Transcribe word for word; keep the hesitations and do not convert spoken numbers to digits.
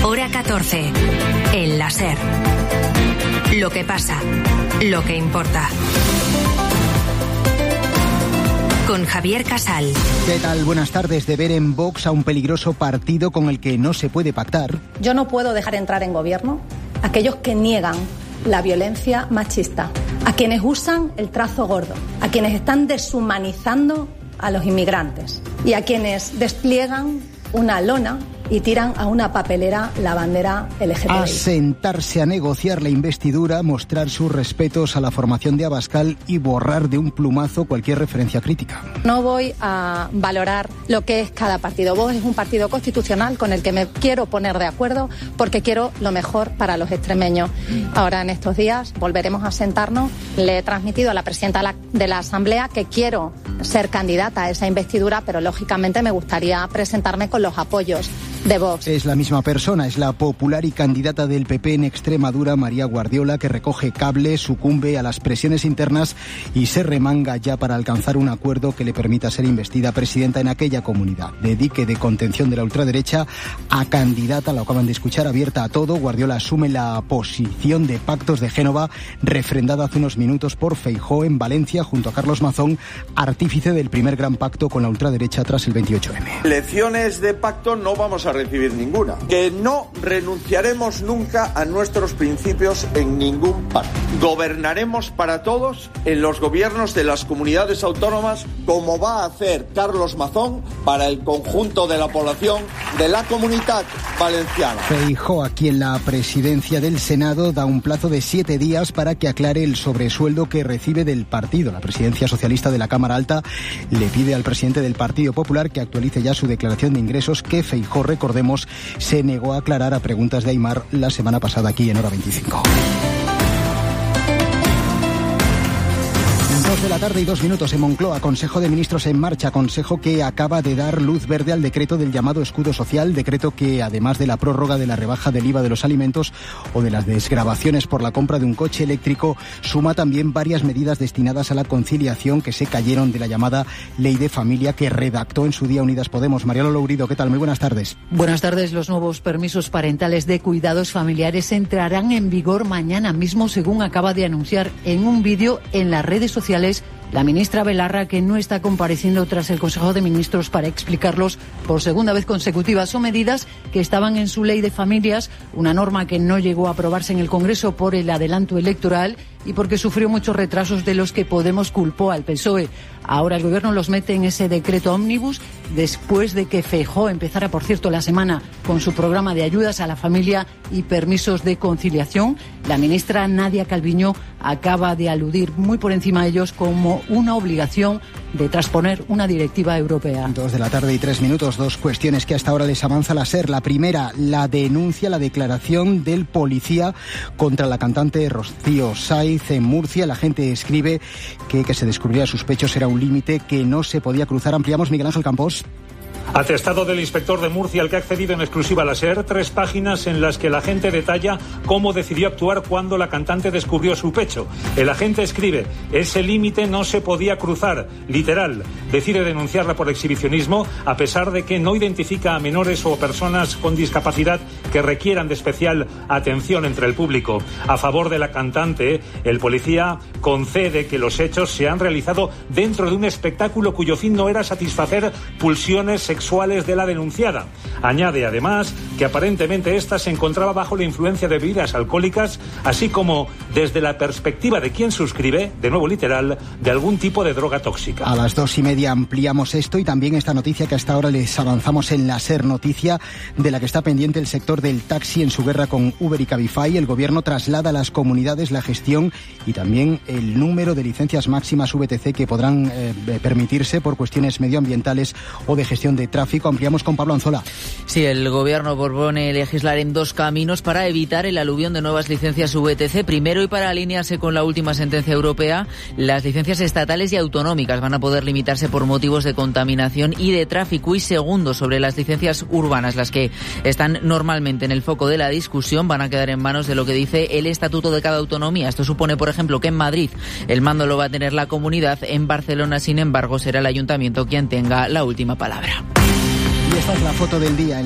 Hora catorce. El La SER. Lo que pasa, lo que importa. Con Javier Casal. ¿Qué tal? Buenas tardes. De ver en Vox a un peligroso partido con el que no se puede pactar. Yo no puedo dejar entrar en gobierno a aquellos que niegan la violencia machista, a quienes usan el trazo gordo, a quienes están deshumanizando a los inmigrantes y a quienes despliegan una lona y tiran a una papelera la bandera L G B T I. A sentarse a negociar la investidura, mostrar sus respetos a la formación de Abascal y borrar de un plumazo cualquier referencia crítica. No voy a valorar lo que es cada partido. Vox es un partido constitucional con el que me quiero poner de acuerdo porque quiero lo mejor para los extremeños. Ahora, en estos días, volveremos a sentarnos. Le he transmitido a la presidenta de la, de la Asamblea que quiero ser candidata a esa investidura, pero lógicamente me gustaría presentarme con los apoyos de Vox. Es la misma persona, es la popular y candidata del P P en Extremadura, María Guardiola, que recoge cable, sucumbe a las presiones internas y se remanga ya para alcanzar un acuerdo que le permita ser investida presidenta en aquella comunidad. De dique de contención de la ultraderecha a candidata, lo acaban de escuchar, abierta a todo. Guardiola asume la posición de Pactos de Génova, refrendada hace unos minutos por Feijóo en Valencia, junto a Carlos Mazón, artífice del primer gran pacto con la ultraderecha tras el veintiocho eme. Lecciones de pacto no vamos a recibir ninguna. Que no renunciaremos nunca a nuestros principios en ningún pacto. Gobernaremos para todos en los gobiernos de las comunidades autónomas, como va a hacer Carlos Mazón para el conjunto de la población de la Comunitat Valenciana. Feijóo, a quien la presidencia del Senado da un plazo de siete días para que aclare el sobresueldo que recibe del partido. La presidencia socialista de la Cámara Alta le pide al presidente del Partido Popular que actualice ya su declaración de ingresos, que Feijóo, recordemos, se negó a aclarar a preguntas de Aimar la semana pasada aquí en Hora veinticinco. Dos de la tarde y dos minutos en Moncloa. Consejo de Ministros en marcha. Consejo que acaba de dar luz verde al decreto del llamado escudo social. Decreto que, además de la prórroga de la rebaja del I V A de los alimentos o de las desgravaciones por la compra de un coche eléctrico, suma también varias medidas destinadas a la conciliación que se cayeron de la llamada Ley de Familia que redactó en su día Unidas Podemos. Mariano Lourido, ¿qué tal? Muy buenas tardes. Buenas tardes. Los nuevos permisos parentales de cuidados familiares entrarán en vigor mañana mismo, según acaba de anunciar en un vídeo en las redes sociales la ministra Belarra, que no está compareciendo tras el Consejo de Ministros para explicarlos por segunda vez consecutiva. Son medidas que estaban en su Ley de Familias, una norma que no llegó a aprobarse en el Congreso por el adelanto electoral y porque sufrió muchos retrasos de los que Podemos culpó al P S O E. Ahora el Gobierno los mete en ese decreto ómnibus después de que Feijóo empezara, por cierto, la semana con su programa de ayudas a la familia y permisos de conciliación. La ministra Nadia Calviño acaba de aludir muy por encima de ellos como una obligación de transponer una directiva europea. Dos de la tarde y tres minutos, dos cuestiones que hasta ahora les avanza la SER. La primera, la denuncia, la declaración del policía contra la cantante Rocío Sáiz en Murcia. La gente escribe que que se descubriera sus pechos era un límite que no se podía cruzar. Ampliamos, Miguel Ángel Campos. Atestado del inspector de Murcia, al que ha accedido en exclusiva a la SER, tres páginas en las que el agente detalla cómo decidió actuar cuando la cantante descubrió su pecho. El agente escribe: ese límite no se podía cruzar, literal. Decide denunciarla por exhibicionismo, a pesar de que no identifica a menores o personas con discapacidad que requieran de especial atención entre el público. A favor de la cantante, el policía concede que los hechos se han realizado dentro de un espectáculo cuyo fin no era satisfacer pulsiones sexuales de la denunciada. Añade además que aparentemente ésta se encontraba bajo la influencia de bebidas alcohólicas, así como, desde la perspectiva de quien suscribe, de nuevo literal, de algún tipo de droga tóxica. A las dos y media ampliamos esto y también esta noticia que hasta ahora les avanzamos en la SER, noticia de la que está pendiente el sector del taxi en su guerra con Uber y Cabify. El Gobierno traslada a las comunidades la gestión y también el número de licencias máximas V T C que podrán eh, permitirse por cuestiones medioambientales o de gestión de tráfico. Ampliamos con Pablo Anzola. Sí, el Gobierno propone legislar en dos caminos para evitar el aluvión de nuevas licencias V T C. Primero, y para alinearse con la última sentencia europea, las licencias estatales y autonómicas van a poder limitarse por motivos de contaminación y de tráfico. Y segundo, sobre las licencias urbanas, las que están normalmente en el foco de la discusión, van a quedar en manos de lo que dice el estatuto de cada autonomía. Esto supone, por ejemplo, que en Madrid el mando lo va a tener la comunidad, en Barcelona, sin embargo, será el ayuntamiento quien tenga la última palabra. Y esta es la foto del día.